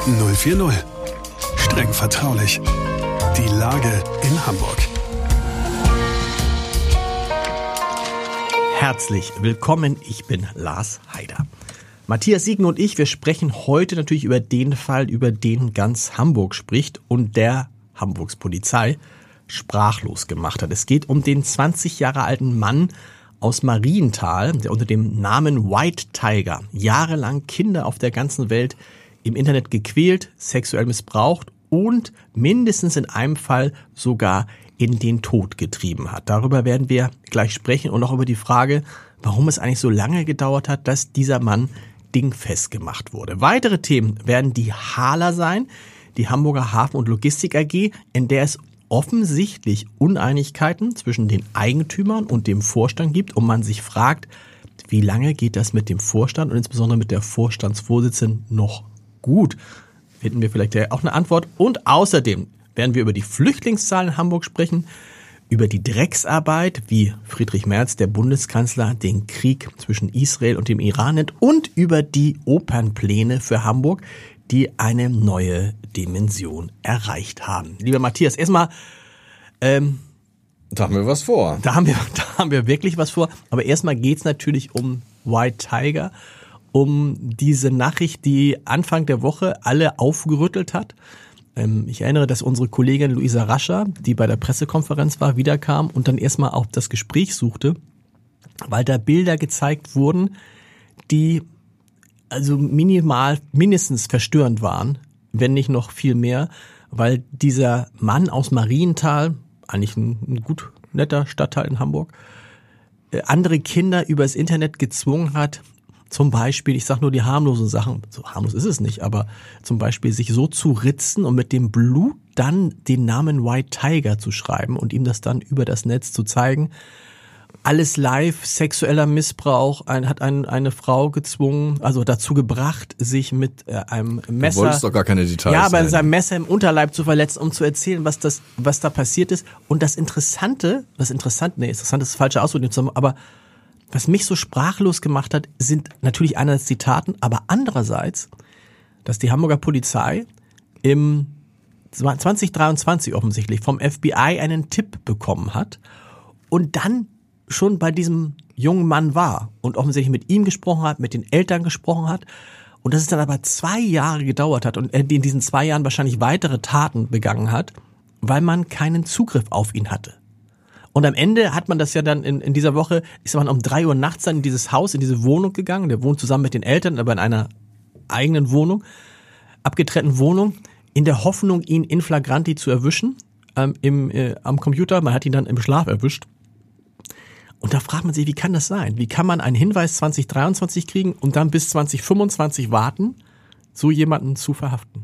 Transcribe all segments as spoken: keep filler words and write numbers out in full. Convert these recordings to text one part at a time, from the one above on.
null vier null. Streng vertraulich. Die Lage in Hamburg. Herzlich willkommen, ich bin Lars Haider. Matthias Siegen und ich, wir sprechen heute natürlich über den Fall, über den ganz Hamburg spricht und der Hamburgs Polizei sprachlos gemacht hat. Es geht um den zwanzig Jahre alten Mann aus Marienthal, der unter dem Namen White Tiger jahrelang Kinder auf der ganzen Welt im Internet gequält, sexuell missbraucht und mindestens in einem Fall sogar in den Tod getrieben hat. Darüber werden wir gleich sprechen und auch über die Frage, warum es eigentlich so lange gedauert hat, dass dieser Mann dingfest gemacht wurde. Weitere Themen werden die HHLA sein, die Hamburger Hafen- und Logistik A G, in der es offensichtlich Uneinigkeiten zwischen den Eigentümern und dem Vorstand gibt und man sich fragt, wie lange geht das mit dem Vorstand und insbesondere mit der Vorstandsvorsitzenden noch gut? Finden wir vielleicht ja auch eine Antwort. Und außerdem werden wir über die Flüchtlingszahlen in Hamburg sprechen, über die Drecksarbeit, wie Friedrich Merz, der Bundeskanzler, den Krieg zwischen Israel und dem Iran nennt und über die Opernpläne für Hamburg, die eine neue Dimension erreicht haben. Lieber Matthias, erstmal, ähm, da haben wir was vor. Da haben wir, da haben wir wirklich was vor. Aber erstmal geht's natürlich um White Tiger, um diese Nachricht, die Anfang der Woche alle aufgerüttelt hat. Ich erinnere, dass unsere Kollegin Luisa Rascher, die bei der Pressekonferenz war, wiederkam und dann erstmal auch das Gespräch suchte, weil da Bilder gezeigt wurden, die also minimal, mindestens verstörend waren, wenn nicht noch viel mehr, weil dieser Mann aus Marienthal, eigentlich ein, ein gut netter Stadtteil in Hamburg, andere Kinder übers Internet gezwungen hat, zum Beispiel, ich sag nur die harmlosen Sachen, so harmlos ist es nicht, aber zum Beispiel sich so zu ritzen und mit dem Blut dann den Namen White Tiger zu schreiben und ihm das dann über das Netz zu zeigen. Alles live, sexueller Missbrauch, ein, hat ein, eine Frau gezwungen, also dazu gebracht, sich mit äh, einem Messer... Du wolltest doch gar keine Details. Ja, aber seinem Messer im Unterleib zu verletzen, um zu erzählen, was das, was da passiert ist. Und das Interessante, das Interessante, nee, interessant ist das falsche Ausdruck, aber was mich so sprachlos gemacht hat, sind natürlich einerseits die Taten, aber andererseits, dass die Hamburger Polizei im zwanzig dreiundzwanzig offensichtlich vom F B I einen Tipp bekommen hat und dann schon bei diesem jungen Mann war und offensichtlich mit ihm gesprochen hat, mit den Eltern gesprochen hat und dass es dann aber zwei Jahre gedauert hat und er in diesen zwei Jahren wahrscheinlich weitere Taten begangen hat, weil man keinen Zugriff auf ihn hatte. Und am Ende hat man das ja dann in, in dieser Woche, ist man um drei Uhr nachts dann in dieses Haus, in diese Wohnung gegangen. Der wohnt zusammen mit den Eltern, aber in einer eigenen Wohnung, abgetrennten Wohnung, in der Hoffnung, ihn in flagranti zu erwischen, ähm, im, äh, am Computer. Man hat ihn dann im Schlaf erwischt. Und da fragt man sich, wie kann das sein? Wie kann man einen Hinweis zwanzig dreiundzwanzig kriegen und dann bis zwanzig fünfundzwanzig warten, so jemanden zu verhaften?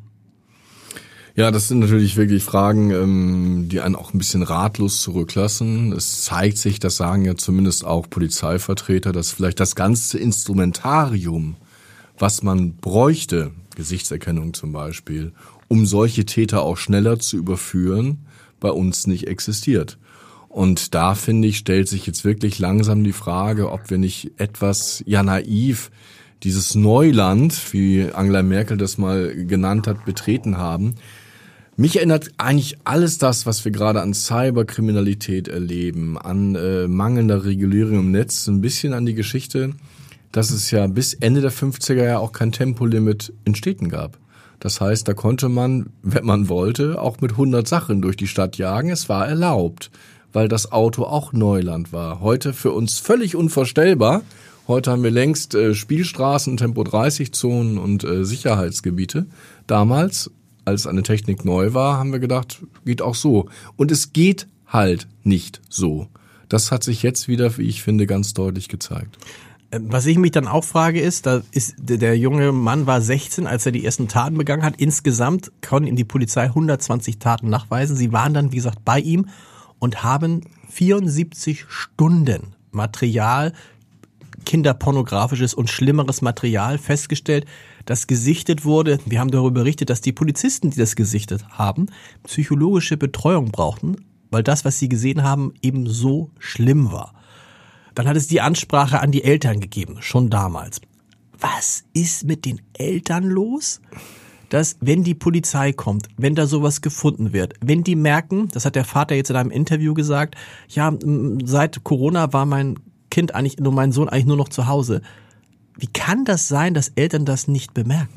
Ja, das sind natürlich wirklich Fragen, die einen auch ein bisschen ratlos zurücklassen. Es zeigt sich, das sagen ja zumindest auch Polizeivertreter, dass vielleicht das ganze Instrumentarium, was man bräuchte, Gesichtserkennung zum Beispiel, um solche Täter auch schneller zu überführen, bei uns nicht existiert. Und da, finde ich, stellt sich jetzt wirklich langsam die Frage, ob wir nicht etwas, ja naiv, dieses Neuland, wie Angela Merkel das mal genannt hat, betreten haben. Mich erinnert eigentlich alles das, was wir gerade an Cyberkriminalität erleben, an äh, mangelnder Regulierung im Netz, ein bisschen an die Geschichte, dass es ja bis Ende der fünfziger Jahre auch kein Tempolimit in Städten gab. Das heißt, da konnte man, wenn man wollte, auch mit hundert Sachen durch die Stadt jagen. Es war erlaubt, weil das Auto auch Neuland war. Heute für uns völlig unvorstellbar. Heute haben wir längst äh, Spielstraßen, Tempo dreißig Zonen und äh, Sicherheitsgebiete. Damals, als eine Technik neu war, haben wir gedacht, geht auch so. Und es geht halt nicht so. Das hat sich jetzt wieder, wie ich finde, ganz deutlich gezeigt. Was ich mich dann auch frage ist, da ist der junge Mann war sechzehn, als er die ersten Taten begangen hat. Insgesamt konnte ihm die Polizei hundertzwanzig Taten nachweisen. Sie waren dann, wie gesagt, bei ihm und haben vierundsiebzig Stunden Material, kinderpornografisches und schlimmeres Material festgestellt, das gesichtet wurde. Wir haben darüber berichtet, dass die Polizisten, die das gesichtet haben, psychologische Betreuung brauchten, weil das, was sie gesehen haben, eben so schlimm war. Dann hat es die Ansprache an die Eltern gegeben, schon damals. Was ist mit den Eltern los? dass wenn die Polizei kommt, wenn da sowas gefunden wird, wenn die merken, das hat der Vater jetzt in einem Interview gesagt, ja, seit Corona war mein Kind eigentlich, nur mein Sohn eigentlich nur noch zu Hause. Wie kann das sein, dass Eltern das nicht bemerken?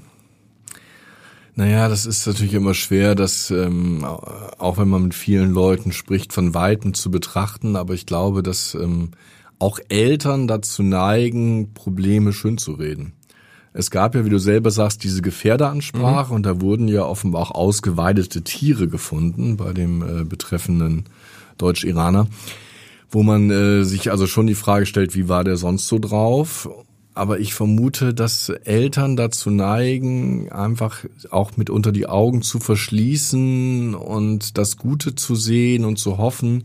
Naja, das ist natürlich immer schwer, das, ähm, auch wenn man mit vielen Leuten spricht, von Weitem zu betrachten. Aber ich glaube, dass ähm, auch Eltern dazu neigen, Probleme schönzureden. Es gab ja, wie du selber sagst, diese Gefährderansprache, mhm. und da wurden ja offenbar auch ausgeweidete Tiere gefunden bei dem äh, betreffenden Deutsch-Iraner, wo man äh, sich also schon die Frage stellt, wie war der sonst so drauf? Aber ich vermute, dass Eltern dazu neigen, einfach auch mitunter die Augen zu verschließen und das Gute zu sehen und zu hoffen,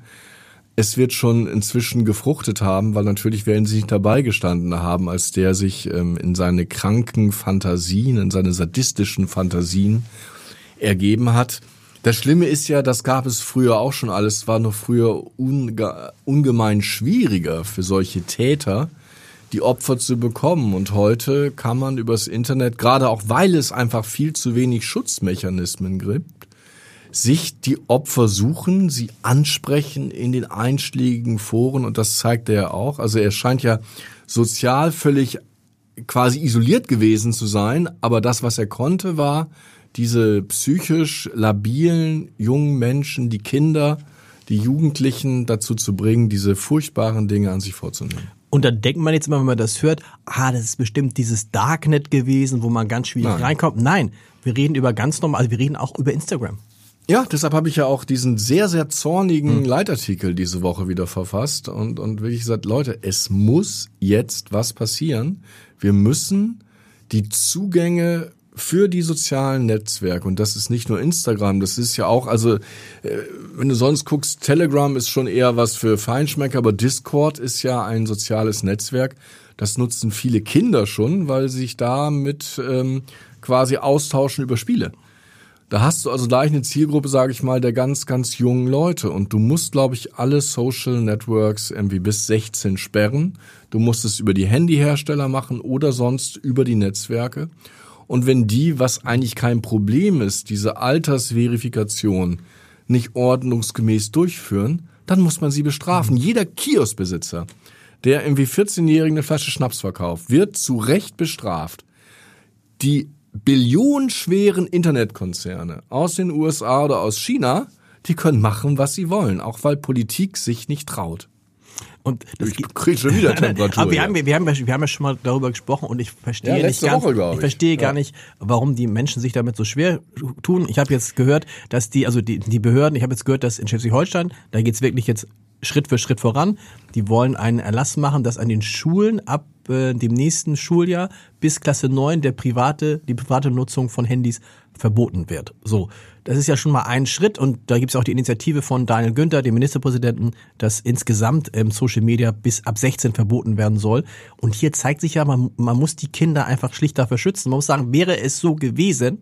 es wird schon inzwischen gefruchtet haben, weil natürlich werden sie nicht dabei gestanden haben, als der sich ähm, in seine kranken Fantasien, in seine sadistischen Fantasien ergeben hat. Das Schlimme ist ja, das gab es früher auch schon alles, war nur früher unge- ungemein schwieriger für solche Täter, die Opfer zu bekommen. Und heute kann man übers Internet, gerade auch weil es einfach viel zu wenig Schutzmechanismen gibt, sich die Opfer suchen, sie ansprechen in den einschlägigen Foren, und das zeigt er ja auch. Also er scheint ja sozial völlig quasi isoliert gewesen zu sein, aber das, was er konnte, war, diese psychisch labilen jungen Menschen, die Kinder, die Jugendlichen dazu zu bringen, diese furchtbaren Dinge an sich vorzunehmen. Und dann denkt man jetzt immer, wenn man das hört, ah, das ist bestimmt dieses Darknet gewesen, wo man ganz schwierig Nein. reinkommt. Nein, wir reden über ganz normal, also wir reden auch über Instagram. Ja, deshalb habe ich ja auch diesen sehr, sehr zornigen hm. Leitartikel diese Woche wieder verfasst und, und wirklich gesagt, Leute, es muss jetzt was passieren. Wir müssen die Zugänge für die sozialen Netzwerke, und das ist nicht nur Instagram, das ist ja auch, also wenn du sonst guckst, Telegram ist schon eher was für Feinschmecker, aber Discord ist ja ein soziales Netzwerk, das nutzen viele Kinder schon, weil sie sich damit ähm, quasi austauschen über Spiele. Da hast du also gleich eine Zielgruppe, sage ich mal, der ganz, ganz jungen Leute, und du musst, glaube ich, alle Social Networks irgendwie bis sechzehn sperren. Du musst es über die Handyhersteller machen oder sonst über die Netzwerke. Und wenn die, was eigentlich kein Problem ist, diese Altersverifikation nicht ordnungsgemäß durchführen, dann muss man sie bestrafen. Jeder Kioskbesitzer, der irgendwie vierzehnjährigen eine Flasche Schnaps verkauft, wird zu Recht bestraft. Die billionenschweren Internetkonzerne aus den U S A oder aus China, die können machen, was sie wollen, auch weil Politik sich nicht traut. Und das ich kriege schon wieder Temperatur. Aber wir haben, wir, haben, wir haben ja schon mal darüber gesprochen, und ich verstehe ja, nicht ganz, Woche, ich. ich verstehe ja. gar nicht, warum die Menschen sich damit so schwer tun. Ich habe jetzt gehört, dass die, also die, die Behörden, ich habe jetzt gehört, dass in Schleswig-Holstein, da geht's wirklich jetzt Schritt für Schritt voran. Die wollen einen Erlass machen, dass an den Schulen ab äh, dem nächsten Schuljahr bis Klasse neun der private, die private Nutzung von Handys verboten wird. So, das ist ja schon mal ein Schritt, und da gibt es auch die Initiative von Daniel Günther, dem Ministerpräsidenten, dass insgesamt ähm, Social Media bis ab sechzehn verboten werden soll. Und hier zeigt sich ja, man, man muss die Kinder einfach schlicht dafür schützen. Man muss sagen, wäre es so gewesen,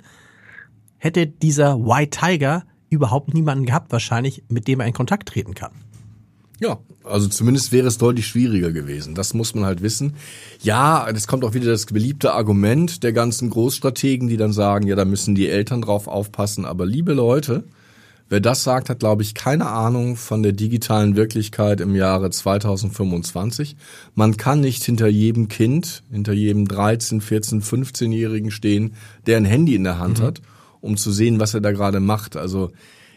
hätte dieser White Tiger überhaupt niemanden gehabt wahrscheinlich, mit dem er in Kontakt treten kann. Ja, also zumindest wäre es deutlich schwieriger gewesen. Das muss man halt wissen. Ja, das kommt auch wieder das beliebte Argument der ganzen Großstrategen, die dann sagen, ja, da müssen die Eltern drauf aufpassen. Aber liebe Leute, wer das sagt, hat, glaube ich, keine Ahnung von der digitalen Wirklichkeit im Jahre zweitausendfünfundzwanzig. Man kann nicht hinter jedem Kind, hinter jedem dreizehn-, vierzehn-, fünfzehnjährigen stehen, der ein Handy in der Hand mhm. hat, um zu sehen, was er da gerade macht. Also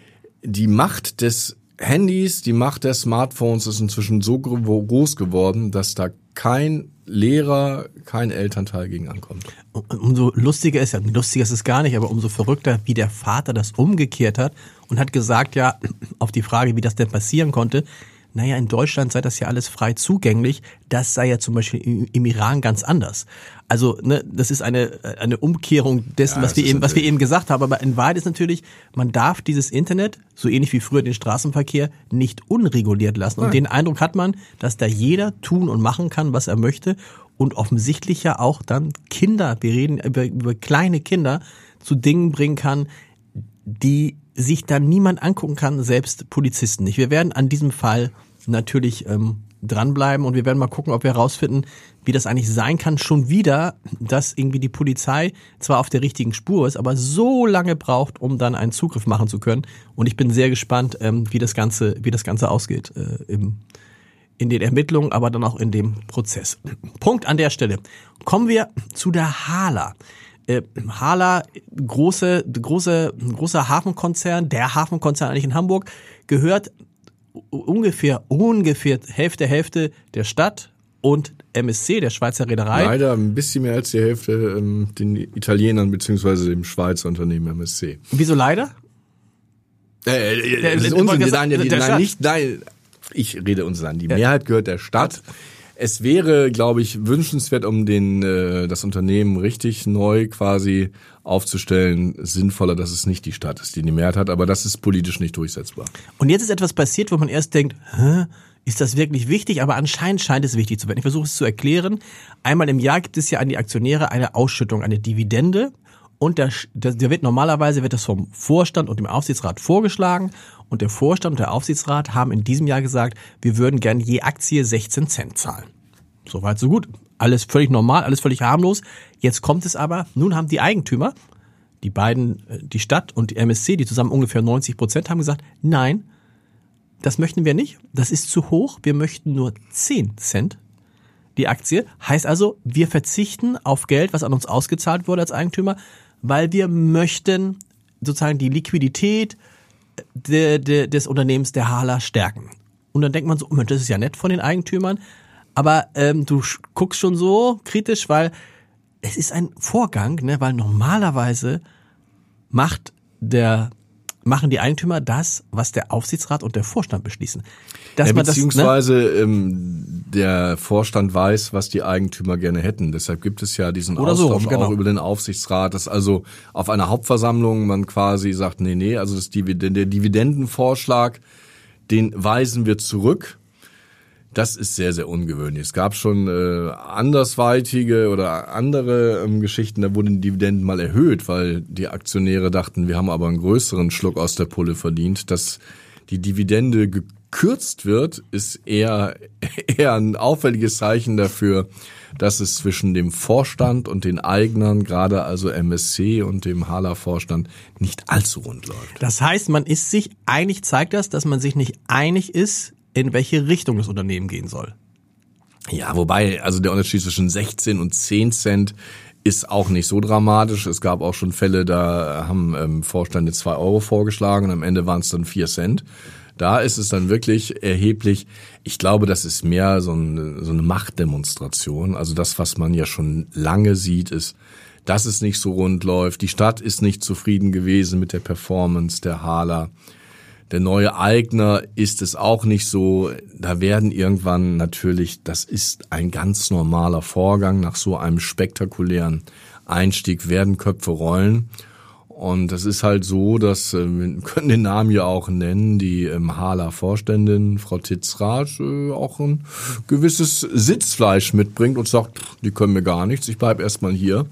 die Macht des Handys, die Macht der Smartphones ist inzwischen so groß geworden, dass da kein Lehrer, kein Elternteil gegen ankommt. Umso lustiger ist ja, lustiger ist es gar nicht, aber umso verrückter, wie der Vater das umgekehrt hat und hat gesagt, ja, auf die Frage, wie das denn passieren konnte, naja, in Deutschland sei das ja alles frei zugänglich, das sei ja zum Beispiel im Iran ganz anders. Also, ne, das ist eine eine Umkehrung dessen, ja, was wir eben was wir eben gesagt haben. Aber in Wahrheit ist natürlich, man darf dieses Internet, so ähnlich wie früher den Straßenverkehr, nicht unreguliert lassen. Und Nein. den Eindruck hat man, dass da jeder tun und machen kann, was er möchte. Und offensichtlich ja auch dann Kinder, wir reden über, über kleine Kinder, zu Dingen bringen kann, die sich dann niemand angucken kann, selbst Polizisten nicht. Wir werden an diesem Fall natürlich ähm, dranbleiben und wir werden mal gucken, ob wir herausfinden, wie das eigentlich sein kann, schon wieder, dass irgendwie die Polizei zwar auf der richtigen Spur ist, aber so lange braucht, um dann einen Zugriff machen zu können. Und ich bin sehr gespannt, ähm, wie das Ganze, wie das Ganze ausgeht äh, im, in den Ermittlungen, aber dann auch in dem Prozess. Punkt an der Stelle. Kommen wir zu der Hala. Äh, Hala, große, große, großer Hafenkonzern, der Hafenkonzern eigentlich in Hamburg, gehört ungefähr, ungefähr Hälfte, Hälfte der Stadt und M S C, der Schweizer Reederei. Leider ein bisschen mehr als die Hälfte ähm, den Italienern beziehungsweise dem Schweizer Unternehmen M S C. Wieso leider? Äh, äh, das ist Unsinn. Nein, nein, nein, nicht, nein, ich rede uns an. Die ja. Mehrheit gehört der Stadt. Es wäre, glaube ich, wünschenswert, um den äh, das Unternehmen richtig neu quasi aufzustellen, sinnvoller, dass es nicht die Stadt ist, die die Mehrheit hat, aber das ist politisch nicht durchsetzbar. Und jetzt ist etwas passiert, wo man erst denkt, hä, ist das wirklich wichtig? Aber anscheinend scheint es wichtig zu werden. Ich versuche es zu erklären. Einmal im Jahr gibt es ja an die Aktionäre eine Ausschüttung, eine Dividende. Und der, der wird normalerweise wird das vom Vorstand und dem Aufsichtsrat vorgeschlagen. Und der Vorstand und der Aufsichtsrat haben in diesem Jahr gesagt, wir würden gerne je Aktie sechzehn Cent zahlen. Soweit, so gut. Alles völlig normal, alles völlig harmlos. Jetzt kommt es aber, nun haben die Eigentümer, die beiden, die Stadt und die M S C, die zusammen ungefähr neunzig Prozent haben gesagt, nein, das möchten wir nicht, das ist zu hoch, wir möchten nur zehn Cent die Aktie. Heißt also, wir verzichten auf Geld, was an uns ausgezahlt wurde als Eigentümer, weil wir möchten sozusagen die Liquidität de, de, des Unternehmens der Hala stärken. Und dann denkt man so, das ist ja nett von den Eigentümern, aber ähm, du guckst schon so kritisch, weil es ist ein Vorgang, ne, weil normalerweise macht der machen die Eigentümer das, was der Aufsichtsrat und der Vorstand beschließen. Dass ja, man beziehungsweise das, ne? ähm, der Vorstand weiß, was die Eigentümer gerne hätten. Deshalb gibt es ja diesen Oder Austausch so, genau. auch über den Aufsichtsrat, dass also auf einer Hauptversammlung man quasi sagt, nee, nee, also das Dividend, der Dividendenvorschlag, den weisen wir zurück. Das ist sehr, sehr ungewöhnlich. Es gab schon äh, andersweitige oder andere ähm, Geschichten, da wurden die Dividenden mal erhöht, weil die Aktionäre dachten, wir haben aber einen größeren Schluck aus der Pulle verdient. Dass die Dividende gekürzt wird, ist eher, eher ein auffälliges Zeichen dafür, dass es zwischen dem Vorstand und den Eignern, gerade also M S C und dem Hala-Vorstand, nicht allzu rund läuft. Das heißt, man ist sich einig, zeigt das, dass man sich nicht einig ist, in welche Richtung das Unternehmen gehen soll. Ja, wobei, also der Unterschied zwischen sechzehn und zehn Cent ist auch nicht so dramatisch. Es gab auch schon Fälle, da haben ähm, Vorstände zwei Euro vorgeschlagen und am Ende waren es dann vier Cent. Da ist es dann wirklich erheblich. Ich glaube, das ist mehr so eine, so eine Machtdemonstration. Also das, was man ja schon lange sieht, ist, dass es nicht so rund läuft. Die Stadt ist nicht zufrieden gewesen mit der Performance der Hala. Der neue Eigner ist es auch nicht so. Da werden irgendwann natürlich, das ist ein ganz normaler Vorgang, nach so einem spektakulären Einstieg werden Köpfe rollen. Und das ist halt so, dass, wir können den Namen ja auch nennen, die ähm, Hala-Vorständin, Frau Titz-Rath, äh, auch ein gewisses Sitzfleisch mitbringt und sagt, die können mir gar nichts, ich bleib erstmal hier.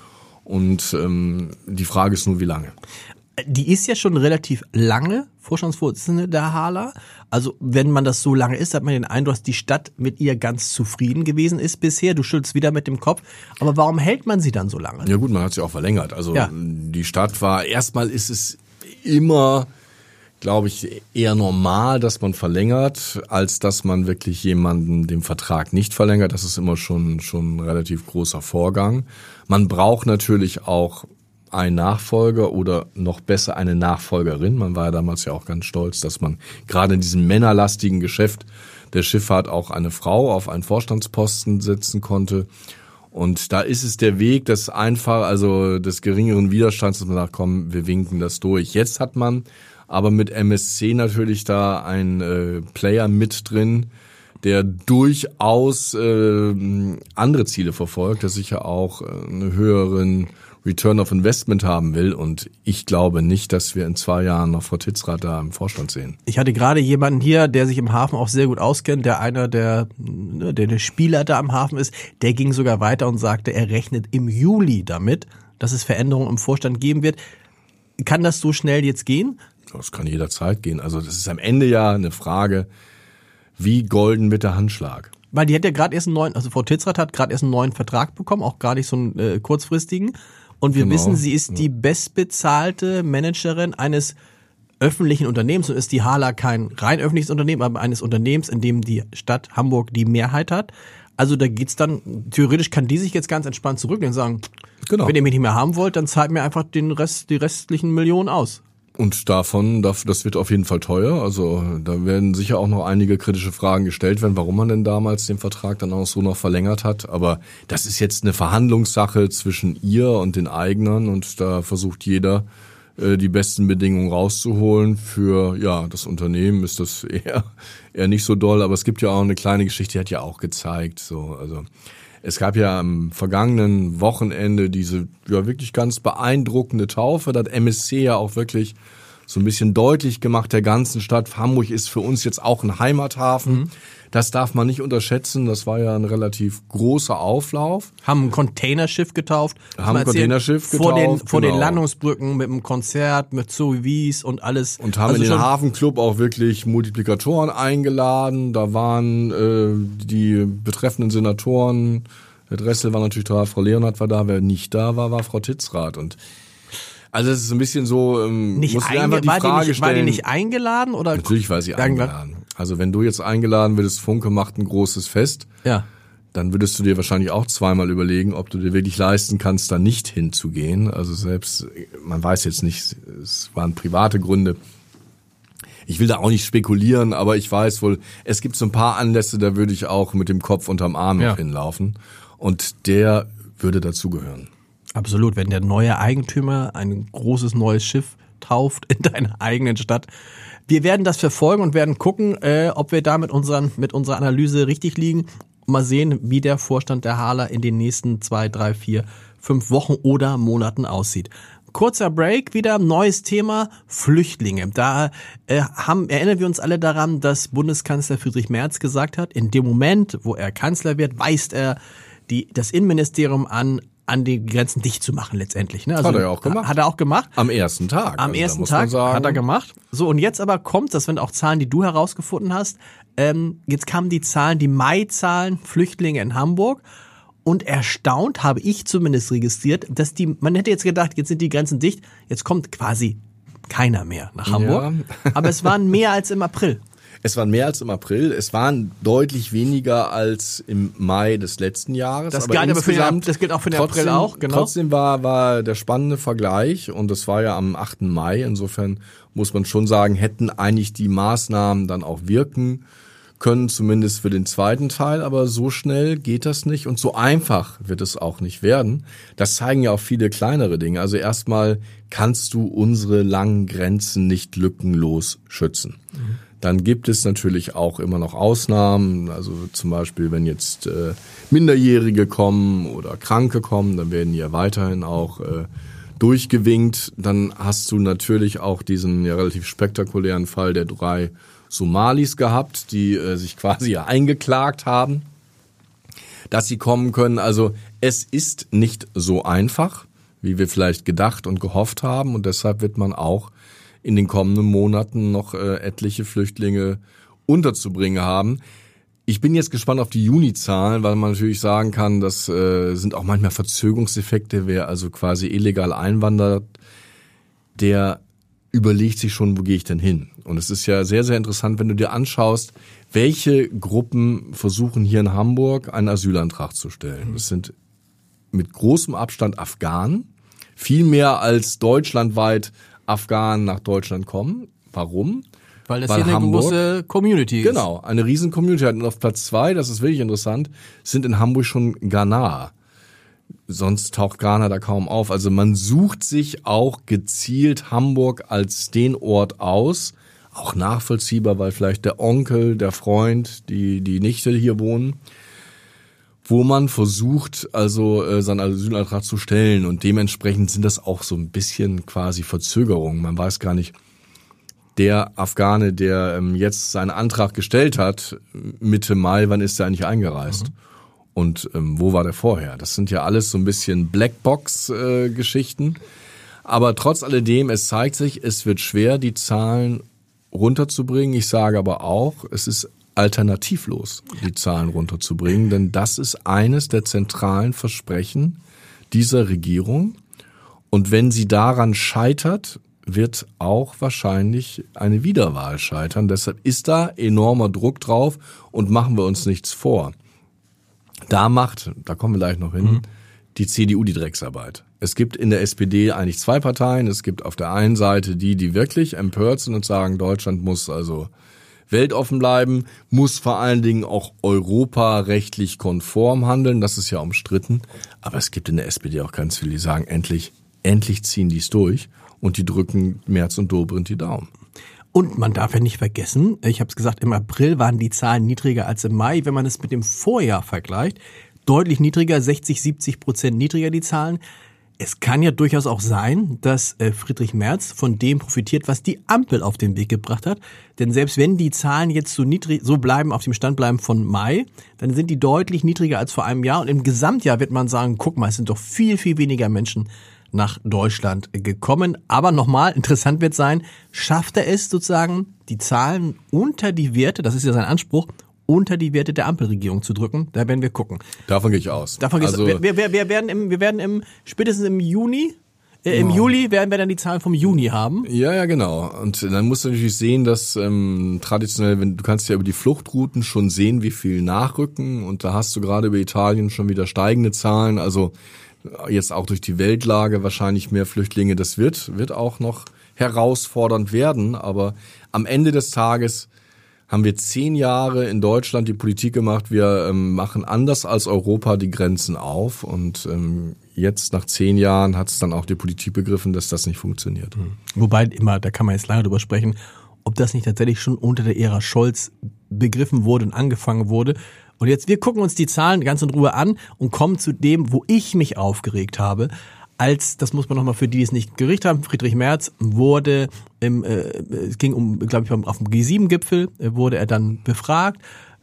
Und ähm, die Frage ist nur, wie lange. Die ist ja schon relativ lange Vorstandsvorsitzende der Hala. Also wenn man das so lange ist, hat man den Eindruck, dass die Stadt mit ihr ganz zufrieden gewesen ist bisher. Du schüttelst wieder mit dem Kopf. Aber warum hält man sie dann so lange? Ja gut, man hat sie auch verlängert. Also ja. Die Stadt war, erstmal ist es immer, glaube ich, eher normal, dass man verlängert, als dass man wirklich jemanden den Vertrag nicht verlängert. Das ist immer schon, schon ein relativ großer Vorgang. Man braucht natürlich auch ein Nachfolger oder noch besser eine Nachfolgerin. Man war ja damals ja auch ganz stolz, dass man gerade in diesem männerlastigen Geschäft der Schifffahrt auch eine Frau auf einen Vorstandsposten setzen konnte. Und da ist es der Weg des einfach, also des geringeren Widerstands, dass man sagt, komm, wir winken das durch. Jetzt hat man aber mit M S C natürlich da einen äh, Player mit drin, der durchaus äh, andere Ziele verfolgt, der sicher auch äh, einen höheren Return of Investment haben will. Und ich glaube nicht, dass wir in zwei Jahren noch Frau Titz-Rath da im Vorstand sehen. Ich hatte gerade jemanden hier, der sich im Hafen auch sehr gut auskennt, der einer der, der, der Spieler da am Hafen ist. Der ging sogar weiter und sagte, er rechnet im Juli damit, dass es Veränderungen im Vorstand geben wird. Kann das so schnell jetzt gehen? Das kann jederzeit gehen. Also das ist am Ende ja eine Frage, wie golden wird der Handschlag. Weil die hat ja gerade erst einen neuen, also Frau Titzrath hat gerade erst einen neuen Vertrag bekommen, auch gerade nicht so einen äh, kurzfristigen. Und wir Genau. wissen, sie ist die bestbezahlte Managerin eines öffentlichen Unternehmens. Und ist die Hala kein rein öffentliches Unternehmen, aber eines Unternehmens, in dem die Stadt Hamburg die Mehrheit hat. Also da geht's dann, theoretisch kann die sich jetzt ganz entspannt zurücknehmen und sagen, Genau. wenn ihr mich nicht mehr haben wollt, dann zahlt mir einfach den Rest, die restlichen Millionen aus. Und davon, das wird auf jeden Fall teuer. Also da werden sicher auch noch einige kritische Fragen gestellt werden, warum man denn damals den Vertrag dann auch so noch verlängert hat. Aber das ist jetzt eine Verhandlungssache zwischen ihr und den Eignern und da versucht jeder, die besten Bedingungen rauszuholen. Für ja das Unternehmen ist das eher eher nicht so doll, aber es gibt ja auch eine kleine Geschichte, die hat ja auch gezeigt. So, also es gab ja am vergangenen Wochenende diese ja wirklich ganz beeindruckende Taufe. Da hat M S C ja auch wirklich so ein bisschen deutlich gemacht der ganzen Stadt. Hamburg ist für uns jetzt auch ein Heimathafen. Mhm. Das darf man nicht unterschätzen. Das war ja ein relativ großer Auflauf. Haben ein Containerschiff getauft. Haben ein Containerschiff getauft. Vor den, vor genau. den Landungsbrücken mit einem Konzert, mit Zoe und alles. Und haben also in den Hafenclub auch wirklich Multiplikatoren eingeladen. Da waren äh, die betreffenden Senatoren. Herr Dressel war natürlich da, Frau Leonhardt war da. Wer nicht da war, war Frau Titzrath. Und also es ist ein bisschen so, ähm, nicht muss ich einge- einfach die war Frage die nicht, stellen. War die nicht eingeladen? Oder? Natürlich war sie eingeladen. Also wenn du jetzt eingeladen würdest, Funke macht ein großes Fest, ja. dann würdest du dir wahrscheinlich auch zweimal überlegen, ob du dir wirklich leisten kannst, da nicht hinzugehen. Also selbst, man weiß jetzt nicht, es waren private Gründe. Ich will da auch nicht spekulieren, aber ich weiß wohl, es gibt so ein paar Anlässe, da würde ich auch mit dem Kopf unterm Arm ja. hinlaufen. Und der würde dazugehören. Absolut, wenn der neue Eigentümer ein großes neues Schiff tauft in deiner eigenen Stadt. Wir werden das verfolgen und werden gucken, äh, ob wir da mit, unseren, mit unserer Analyse richtig liegen. Mal sehen, wie der Vorstand der Hala in den nächsten zwei, drei, vier, fünf Wochen oder Monaten aussieht. Kurzer Break, wieder neues Thema, Flüchtlinge. Da äh, haben, erinnern wir uns alle daran, dass Bundeskanzler Friedrich Merz gesagt hat, in dem Moment, wo er Kanzler wird, weist er die, das Innenministerium an, an die Grenzen dicht zu machen letztendlich. Ne? Also, hat er ja auch gemacht. Hat er auch gemacht. Am ersten Tag. Am also, ersten Tag hat er gemacht. So, und jetzt aber kommt, das sind auch Zahlen, die du herausgefunden hast, ähm, jetzt kamen die Zahlen, die Mai-Zahlen, Flüchtlinge in Hamburg. Und erstaunt habe ich zumindest registriert, dass die, man hätte jetzt gedacht, jetzt sind die Grenzen dicht, jetzt kommt quasi keiner mehr nach Hamburg. Ja. Aber es waren mehr als im April. Es waren mehr als im April. Es waren deutlich weniger als im Mai des letzten Jahres. Das, aber gilt, aber für den, das gilt auch für den trotzdem, April auch, genau. Trotzdem war, war der spannende Vergleich und das war ja am achten Mai. Insofern muss man schon sagen, hätten eigentlich die Maßnahmen dann auch wirken können, zumindest für den zweiten Teil. Aber so schnell geht das nicht und so einfach wird es auch nicht werden. Das zeigen ja auch viele kleinere Dinge. Also erstmal kannst du unsere langen Grenzen nicht lückenlos schützen. Mhm. Dann gibt es natürlich auch immer noch Ausnahmen, also zum Beispiel, wenn jetzt äh, Minderjährige kommen oder Kranke kommen, dann werden die ja weiterhin auch äh, durchgewinkt. Dann hast du natürlich auch diesen ja relativ spektakulären Fall der drei Somalis gehabt, die äh, sich quasi ja eingeklagt haben, dass sie kommen können. Also es ist nicht so einfach, wie wir vielleicht gedacht und gehofft haben und deshalb wird man auch in den kommenden Monaten noch äh, etliche Flüchtlinge unterzubringen haben. Ich bin jetzt gespannt auf die Juni-Zahlen, weil man natürlich sagen kann, das äh, sind auch manchmal Verzögerungseffekte. Wer also quasi illegal einwandert, der überlegt sich schon, wo gehe ich denn hin? Und es ist ja sehr, sehr interessant, wenn du dir anschaust, welche Gruppen versuchen hier in Hamburg einen Asylantrag zu stellen. Das sind mit großem Abstand Afghanen, viel mehr als deutschlandweit Afghanen nach Deutschland kommen. Warum? Weil das Weil hier Hamburg, eine große Community ist. Genau, eine riesen Community. Und auf Platz zwei, das ist wirklich interessant, sind in Hamburg schon Ghanaer. Sonst taucht Ghana da kaum auf. Also man sucht sich auch gezielt Hamburg als den Ort aus. Auch nachvollziehbar, weil vielleicht der Onkel, der Freund, die, die Nichte hier wohnen, wo man versucht, also äh, seinen Asylantrag zu stellen. Und dementsprechend sind das auch so ein bisschen quasi Verzögerungen. Man weiß gar nicht, der Afghane, der ähm, jetzt seinen Antrag gestellt hat, Mitte Mai, wann ist er eigentlich eingereist? Mhm. Und ähm, wo war der vorher? Das sind ja alles so ein bisschen Blackbox-Geschichten. Äh, aber trotz alledem, es zeigt sich, es wird schwer, die Zahlen runterzubringen. Ich sage aber auch, es ist alternativlos, die Zahlen runterzubringen, denn das ist eines der zentralen Versprechen dieser Regierung. Und wenn sie daran scheitert, wird auch wahrscheinlich eine Wiederwahl scheitern. Deshalb ist da enormer Druck drauf und machen wir uns nichts vor. Da macht, da kommen wir gleich noch hin, mhm. die C D U die Drecksarbeit. Es gibt in der S P D eigentlich zwei Parteien. Es gibt auf der einen Seite die, die wirklich empört sind und sagen, Deutschland muss also weltoffen bleiben, muss vor allen Dingen auch europarechtlich konform handeln. Das ist ja umstritten. Aber es gibt in der S P D auch ganz viele, die sagen, endlich, endlich ziehen die es durch und die drücken Merz und Dobrindt die Daumen. Und man darf ja nicht vergessen, ich habe es gesagt, im April waren die Zahlen niedriger als im Mai. Wenn man es mit dem Vorjahr vergleicht, deutlich niedriger, sechzig, siebzig Prozent niedriger die Zahlen. Es kann ja durchaus auch sein, dass Friedrich Merz von dem profitiert, was die Ampel auf den Weg gebracht hat. Denn selbst wenn die Zahlen jetzt so niedrig, so bleiben, auf dem Stand bleiben von Mai, dann sind die deutlich niedriger als vor einem Jahr. Und im Gesamtjahr wird man sagen, guck mal, es sind doch viel, viel weniger Menschen nach Deutschland gekommen. Aber nochmal, interessant wird sein, schafft er es sozusagen, die Zahlen unter die Werte, das ist ja sein Anspruch, unter die Werte der Ampelregierung zu drücken? Da werden wir gucken. Davon gehe ich aus. Davon gehe ich also aus. Wir, wir, wir werden im, wir werden im, spätestens im Juni, äh, im oh. Juli werden wir dann die Zahlen vom Juni haben. Ja, ja, genau. Und dann musst du natürlich sehen, dass ähm, traditionell, wenn du kannst ja über die Fluchtrouten schon sehen, wie viel nachrücken. Und da hast du gerade über Italien schon wieder steigende Zahlen. Also jetzt auch durch die Weltlage wahrscheinlich mehr Flüchtlinge. Das wird, wird auch noch herausfordernd werden. Aber am Ende des Tages haben wir zehn Jahre in Deutschland die Politik gemacht. Wir ähm, machen anders als Europa die Grenzen auf. Und ähm, jetzt nach zehn Jahren hat es dann auch die Politik begriffen, dass das nicht funktioniert. Mhm. Wobei immer, da kann man jetzt lange drüber sprechen, ob das nicht tatsächlich schon unter der Ära Scholz begriffen wurde und angefangen wurde. Und jetzt, wir gucken uns die Zahlen ganz in Ruhe an und kommen zu dem, wo ich mich aufgeregt habe. Als, das muss man nochmal für die, die es nicht gerichtet haben, Friedrich Merz wurde, im, äh, es ging um, glaube ich, auf dem G sieben Gipfel, wurde er dann befragt,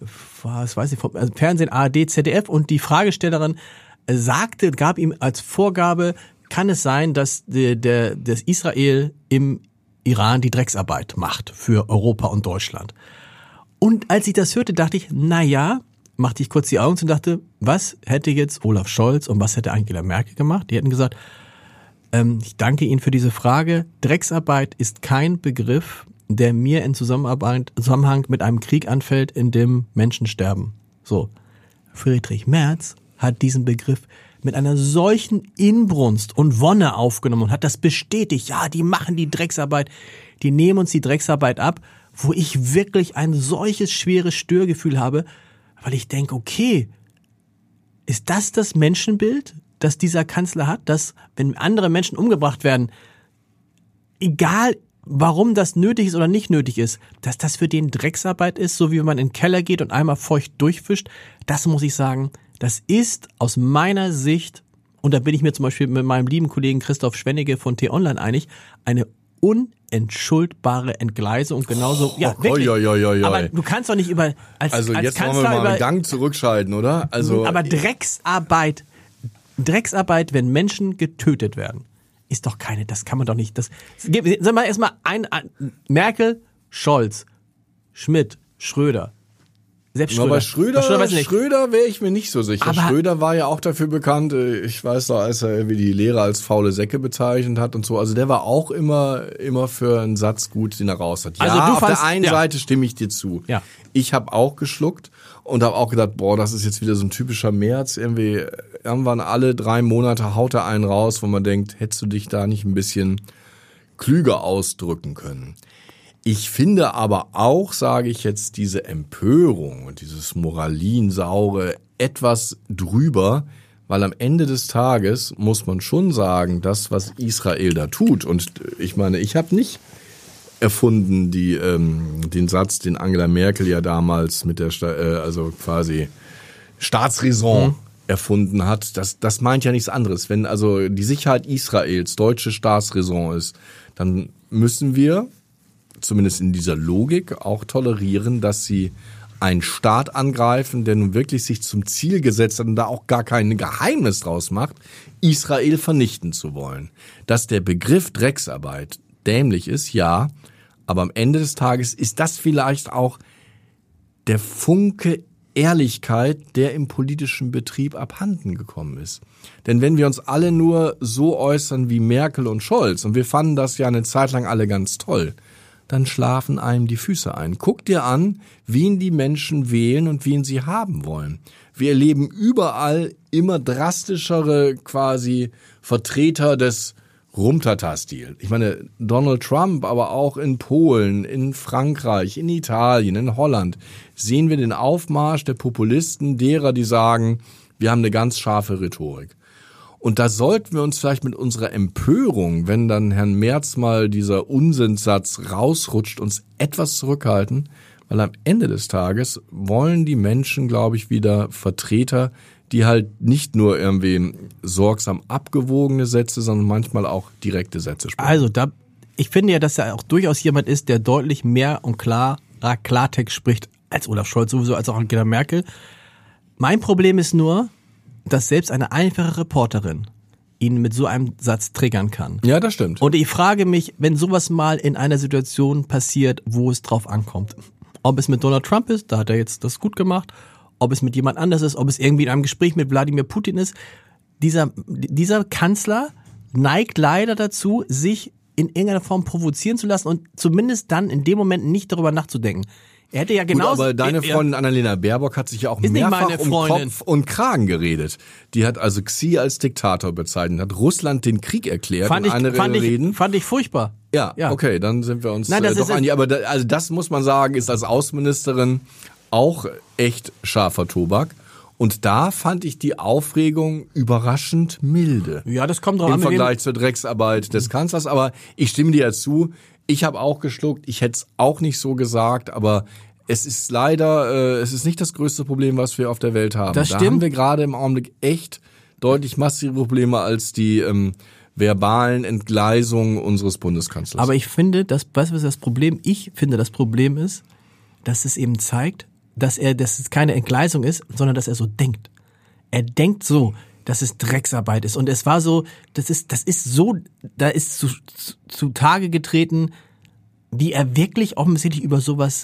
was weiß ich, vom also Fernsehen, A R D, Z D F, und die Fragestellerin sagte, gab ihm als Vorgabe, kann es sein, dass der, der, das Israel im Iran die Drecksarbeit macht für Europa und Deutschland. Und als ich das hörte, dachte ich, na ja, machte ich kurz die Augen zu und dachte, was hätte jetzt Olaf Scholz und was hätte Angela Merkel gemacht? Die hätten gesagt, ähm, ich danke Ihnen für diese Frage. Drecksarbeit ist kein Begriff, der mir in Zusammenarbeit, Zusammenhang mit einem Krieg anfällt, in dem Menschen sterben. So. Friedrich Merz hat diesen Begriff mit einer solchen Inbrunst und Wonne aufgenommen und hat das bestätigt. Ja, die machen die Drecksarbeit, die nehmen uns die Drecksarbeit ab, wo ich wirklich ein solches schweres Störgefühl habe, weil ich denke, okay, ist das das Menschenbild, das dieser Kanzler hat, dass wenn andere Menschen umgebracht werden, egal warum das nötig ist oder nicht nötig ist, dass das für den Drecksarbeit ist, so wie wenn man in den Keller geht und einmal feucht durchfischt, das muss ich sagen, das ist aus meiner Sicht, und da bin ich mir zum Beispiel mit meinem lieben Kollegen Christoph Schwennige von T-Online einig, eine unentschuldbare Entgleisung und genauso, oh, ja, wirklich. Oi, oi, oi, oi. Aber du kannst doch nicht über, als, also als jetzt Kanzler wollen wir mal über, einen Gang zurückschalten, oder? Also, aber Drecksarbeit, Drecksarbeit, wenn Menschen getötet werden, ist doch keine, das kann man doch nicht, das, sagen wir erstmal ein, ein, Merkel, Scholz, Schmidt, Schröder. Selbst Schröder. Aber bei Schröder, Schröder, Schröder wäre ich mir nicht so sicher. Aber Schröder war ja auch dafür bekannt, ich weiß noch, als er irgendwie die Lehrer als faule Säcke bezeichnet hat und so. Also der war auch immer immer für einen Satz gut, den er raus hat. Ja, also du auf fandst, der einen ja. Seite stimme ich dir zu. Ja. Ich habe auch geschluckt und habe auch gedacht, boah, das ist jetzt wieder so ein typischer Merz. Irgendwie irgendwann alle drei Monate haut er einen raus, wo man denkt, hättest du dich da nicht ein bisschen klüger ausdrücken können. Ich finde aber auch, sage ich jetzt, diese Empörung und dieses Moralinsaure etwas drüber, weil am Ende des Tages muss man schon sagen, das, was Israel da tut, und ich meine, ich habe nicht erfunden die ähm, den Satz, den Angela Merkel ja damals mit der, äh, also quasi Staatsräson mhm. erfunden hat, das, das meint ja nichts anderes. Wenn also die Sicherheit Israels deutsche Staatsräson ist, dann müssen wir zumindest in dieser Logik auch tolerieren, dass sie einen Staat angreifen, der nun wirklich sich zum Ziel gesetzt hat und da auch gar kein Geheimnis draus macht, Israel vernichten zu wollen. Dass der Begriff Drecksarbeit dämlich ist, ja, aber am Ende des Tages ist das vielleicht auch der Funke Ehrlichkeit, der im politischen Betrieb abhanden gekommen ist. Denn wenn wir uns alle nur so äußern wie Merkel und Scholz, und wir fanden das ja eine Zeit lang alle ganz toll, dann schlafen einem die Füße ein. Guck dir an, wen die Menschen wählen und wen sie haben wollen. Wir erleben überall immer drastischere quasi Vertreter des Rumtata-Stil. Ich meine, Donald Trump, aber auch in Polen, in Frankreich, in Italien, in Holland sehen wir den Aufmarsch der Populisten, derer, die sagen, wir haben eine ganz scharfe Rhetorik. Und da sollten wir uns vielleicht mit unserer Empörung, wenn dann Herrn Merz mal dieser Unsinnssatz rausrutscht, uns etwas zurückhalten, weil am Ende des Tages wollen die Menschen, glaube ich, wieder Vertreter, die halt nicht nur irgendwie sorgsam abgewogene Sätze, sondern manchmal auch direkte Sätze sprechen. Also, da, ich finde ja, dass er auch durchaus jemand ist, der deutlich mehr und klarer Klartext spricht als Olaf Scholz, sowieso als auch Angela Merkel. Mein Problem ist nur, dass selbst eine einfache Reporterin ihn mit so einem Satz triggern kann. Ja, das stimmt. Und ich frage mich, wenn sowas mal in einer Situation passiert, wo es drauf ankommt, ob es mit Donald Trump ist, da hat er jetzt das gut gemacht, ob es mit jemand anders ist, ob es irgendwie in einem Gespräch mit Wladimir Putin ist. Dieser, dieser Kanzler neigt leider dazu, sich in irgendeiner Form provozieren zu lassen und zumindest dann in dem Moment nicht darüber nachzudenken. Er hätte ja genauso... Gut, aber deine Freundin Annalena Baerbock hat sich ja auch mehrfach um Kopf und Kragen geredet. Die hat also Xi als Diktator bezeichnet, hat Russland den Krieg erklärt fand in ich, anderen fand Reden. Ich, fand ich furchtbar. Ja, ja, okay, dann sind wir uns Nein, das äh, doch ist einig. Aber da, also das muss man sagen, ist als Außenministerin auch echt scharfer Tobak. Und da fand ich die Aufregung überraschend milde. Ja, das kommt drauf an. an. Im Vergleich zur Drecksarbeit des Kanzlers. Aber ich stimme dir zu. Ich habe auch geschluckt. Ich hätte es auch nicht so gesagt. Aber es ist leider, äh, es ist nicht das größte Problem, was wir auf der Welt haben. Das da stimmt. haben wir gerade im Augenblick echt deutlich massive Probleme als die ähm, verbalen Entgleisungen unseres Bundeskanzlers. Aber ich finde, das, was ist das Problem? Ich finde, das Problem ist, dass es eben zeigt, dass er, dass es keine Entgleisung ist, sondern dass er so denkt. Er denkt so, dass es Drecksarbeit ist. Und es war so, das ist, das ist so, da ist zu, zu, zu Tage getreten, wie er wirklich offensichtlich über sowas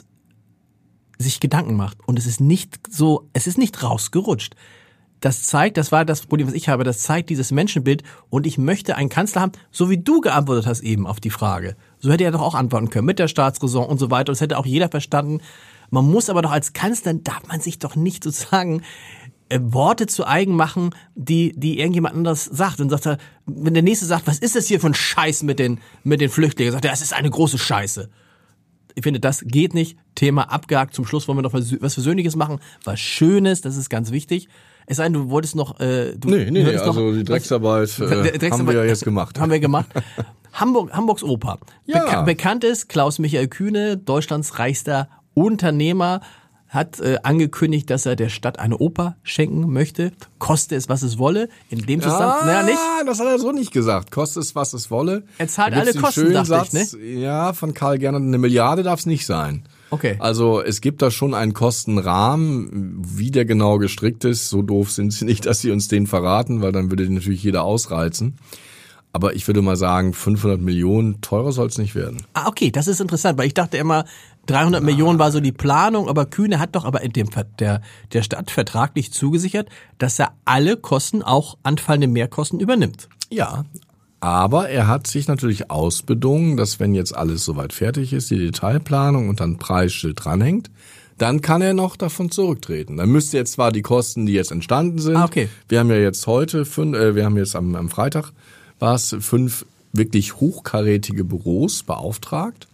sich Gedanken macht. Und es ist nicht so, es ist nicht rausgerutscht. Das zeigt, das war das Problem, was ich habe, das zeigt dieses Menschenbild. Und ich möchte einen Kanzler haben, so wie du geantwortet hast eben auf die Frage. So hätte er doch auch antworten können, mit der Staatsräson und so weiter. Und das hätte auch jeder verstanden. Man muss aber doch als Kanzler, darf man sich doch nicht sozusagen äh, Worte zu eigen machen, die die irgendjemand anders sagt. Und sagt er, wenn der Nächste sagt, was ist das hier für ein Scheiß mit den mit den Flüchtlingen, sagt er, es ist eine große Scheiße. Ich finde, das geht nicht. Thema abgehakt. Zum Schluss wollen wir noch was, was Versöhnliches machen, was Schönes, das ist ganz wichtig. Es sei denn, du wolltest noch... Äh, du, nee, nee, du nee, also noch, die Drecksarbeit, äh, Drecksarbeit haben wir ja jetzt gemacht. Haben wir gemacht. Hamburg, Hamburgs Oper. Ja. Beka- bekannt ist Klaus-Michael Kühne, Deutschlands reichster Unternehmer, hat äh, angekündigt, dass er der Stadt eine Oper schenken möchte, koste es, was es wolle. In dem Zusammenhang, ah, naja, nicht? Das hat er so nicht gesagt. Koste es, was es wolle. Er zahlt Da alle gibt's den Kosten, schönen dachte Satz, ich, ne? Ja, von Karl Gernot, eine Milliarde darf es nicht sein. Okay. Also es gibt da schon einen Kostenrahmen, wie der genau gestrickt ist. So doof sind sie nicht, dass sie uns den verraten, weil dann würde natürlich jeder ausreizen. Aber ich würde mal sagen, fünfhundert Millionen, teurer soll es nicht werden. Ah, okay, das ist interessant, weil ich dachte immer, dreihundert Millionen war so die Planung, aber Kühne hat doch aber in dem der, der Stadt vertraglich zugesichert, dass er alle Kosten, auch anfallende Mehrkosten, übernimmt. Ja, aber er hat sich natürlich ausbedungen, dass wenn jetzt alles soweit fertig ist, die Detailplanung und dann Preisschild dranhängt, dann kann er noch davon zurücktreten. Dann müsste jetzt zwar die Kosten, die jetzt entstanden sind, ah, okay. wir haben ja jetzt heute, fünf, äh, wir haben jetzt am, am Freitag, war es fünf wirklich hochkarätige Büros beauftragt.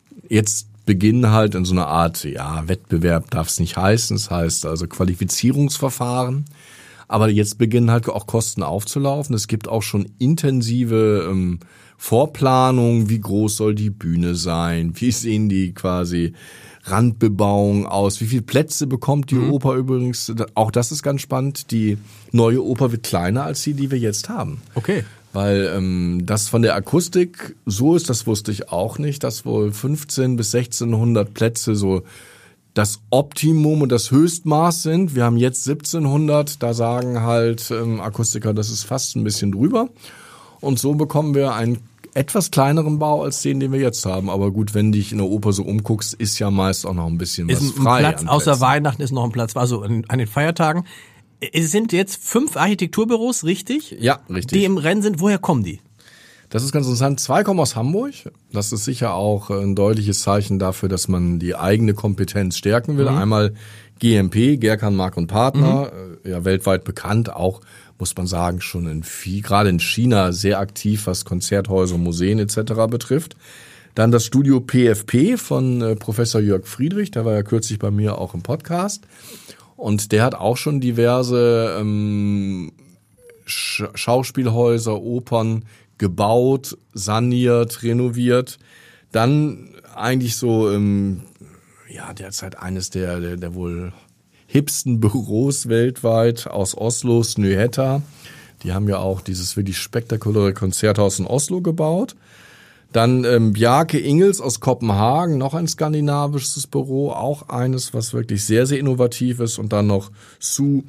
Jetzt beginnen halt in so einer Art, ja, Wettbewerb darf es nicht heißen, es heißt also Qualifizierungsverfahren. Aber jetzt beginnen halt auch Kosten aufzulaufen. Es gibt auch schon intensive ähm, Vorplanungen, wie groß soll die Bühne sein, wie sehen die quasi Randbebauung aus, wie viele Plätze bekommt die mhm. Oper übrigens. Auch das ist ganz spannend. Die neue Oper wird kleiner als die, die wir jetzt haben. Okay. Weil ähm, das von der Akustik so ist, das wusste ich auch nicht, dass wohl fünfzehn bis sechzehnhundert Plätze so das Optimum und das Höchstmaß sind. Wir haben jetzt siebzehnhundert, da sagen halt ähm, Akustiker, das ist fast ein bisschen drüber. Und so bekommen wir ein etwas kleineren Bau als den, den wir jetzt haben. Aber gut, wenn dich in der Oper so umguckst, ist ja meist auch noch ein bisschen ist was ein frei. Platz, außer Plätzen. Weihnachten ist noch ein Platz, also an, an den Feiertagen. Es sind jetzt fünf Architekturbüros, richtig? Ja, richtig. Die im Rennen sind. Woher kommen die? Das ist ganz interessant. Zwei kommen aus Hamburg. Das ist sicher auch ein deutliches Zeichen dafür, dass man die eigene Kompetenz stärken will. Mhm. Einmal G M P, Gerkan, Mark und Partner, mhm. ja weltweit bekannt, auch muss man sagen schon in viel, gerade in China sehr aktiv, was Konzerthäuser, Museen et cetera betrifft. Dann das Studio P F P von äh, Professor Jörg Friedrich, der war ja kürzlich bei mir auch im Podcast. Und der hat auch schon diverse ähm, Sch- Schauspielhäuser, Opern gebaut, saniert, renoviert. Dann eigentlich so, ähm, ja, derzeit eines der, der, der wohl hipsten Büros weltweit aus Oslo, Snøhetta. Die haben ja auch dieses wirklich spektakuläre Konzerthaus in Oslo gebaut. Dann ähm, Bjarke Ingels aus Kopenhagen, noch ein skandinavisches Büro, auch eines, was wirklich sehr, sehr innovativ ist. Und dann noch Su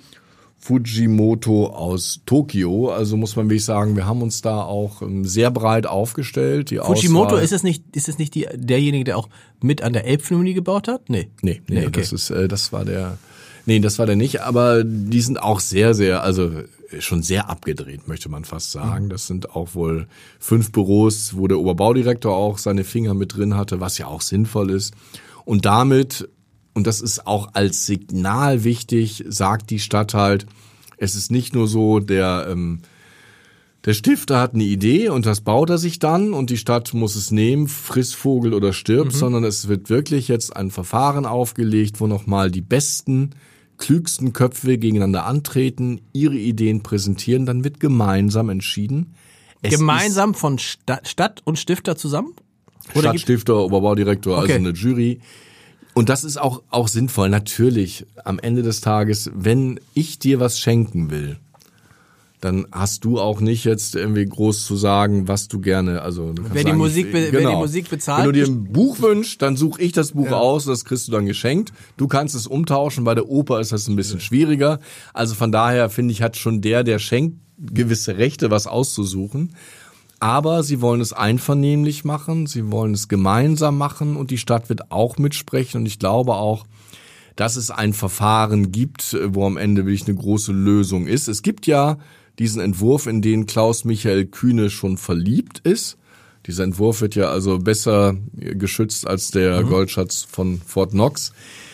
Fujimoto aus Tokio. Also muss man wirklich sagen, wir haben uns da auch ähm, sehr breit aufgestellt. Die Fujimoto, Auswahl, ist es nicht, ist es nicht die, derjenige, der auch mit an der Elbphilharmonie gebaut hat? Nee. Nee, nee, nee okay. das ist, äh, das war der, nee, das war der nicht, aber die sind auch sehr, sehr, also schon sehr abgedreht, möchte man fast sagen. Das sind auch wohl fünf Büros, wo der Oberbaudirektor auch seine Finger mit drin hatte, was ja auch sinnvoll ist. Und damit, und das ist auch als Signal wichtig, sagt die Stadt halt, es ist nicht nur so, der, ähm, der Stifter hat eine Idee und das baut er sich dann und die Stadt muss es nehmen, friss Vogel oder stirb, mhm. sondern es wird wirklich jetzt ein Verfahren aufgelegt, wo nochmal die besten, klügsten Köpfe gegeneinander antreten, ihre Ideen präsentieren, dann wird gemeinsam entschieden. Es gemeinsam von Stadt, Stadt und Stifter zusammen? Oder Stadt, Stifter, Oberbaudirektor, okay. Also eine Jury. Und das ist auch, auch sinnvoll. Natürlich, am Ende des Tages, wenn ich dir was schenken will, dann hast du auch nicht jetzt irgendwie groß zu sagen, was du gerne, also du kannst wer, sagen, die Musik, ich, genau. wer die Musik bezahlt. Wenn du dir ein Buch wünschst, dann suche ich das Buch ja. aus und das kriegst du dann geschenkt. Du kannst es umtauschen, bei der Oper ist das ein bisschen ja. schwieriger. Also von daher finde ich, hat schon der, der schenkt, gewisse Rechte, was auszusuchen. Aber sie wollen es einvernehmlich machen, sie wollen es gemeinsam machen und die Stadt wird auch mitsprechen und ich glaube auch, dass es ein Verfahren gibt, wo am Ende wirklich eine große Lösung ist. Es gibt ja diesen Entwurf, in den Klaus-Michael Kühne schon verliebt ist. Dieser Entwurf wird ja also besser geschützt als der mhm. Goldschatz von Fort Knox.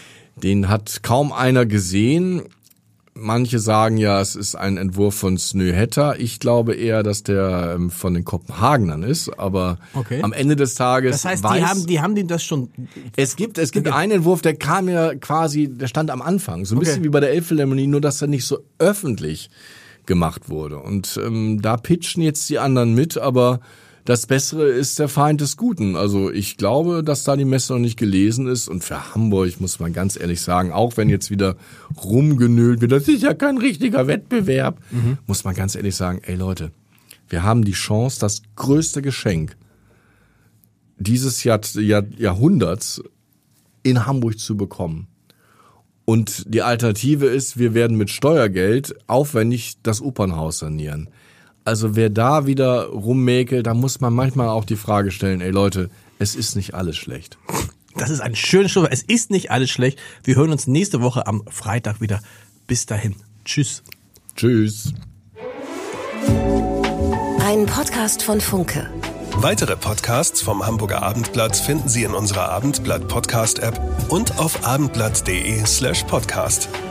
Den hat kaum einer gesehen. Manche sagen ja, es ist ein Entwurf von Snøhetta. Ich glaube eher, dass der ähm, von den Kopenhagenern ist. Aber okay. am Ende des Tages das heißt, weiß, die haben, die haben den das schon. Es gibt, es gibt okay. einen Entwurf, der kam ja quasi, der stand am Anfang, so ein okay. bisschen wie bei der Elbphilharmonie, nur dass er nicht so öffentlich gemacht wurde. Und ähm, da pitchen jetzt die anderen mit, aber das Bessere ist der Feind des Guten. Also ich glaube, dass da die Messe noch nicht gelesen ist. Und für Hamburg muss man ganz ehrlich sagen, auch wenn jetzt wieder rumgenölt wird, das ist ja kein richtiger Wettbewerb, mhm. muss man ganz ehrlich sagen, ey Leute, wir haben die Chance, das größte Geschenk dieses Jahr, Jahr, Jahrhunderts in Hamburg zu bekommen. Und die Alternative ist, wir werden mit Steuergeld aufwendig das Opernhaus sanieren. Also wer da wieder rummäkelt, da muss man manchmal auch die Frage stellen, ey Leute, es ist nicht alles schlecht. Das ist ein schönes Schlusswort. Es ist nicht alles schlecht. Wir hören uns nächste Woche am Freitag wieder. Bis dahin. Tschüss. Tschüss. Ein Podcast von Funke. Weitere Podcasts vom Hamburger Abendblatt finden Sie in unserer Abendblatt Podcast App und auf abendblatt.de slash podcast.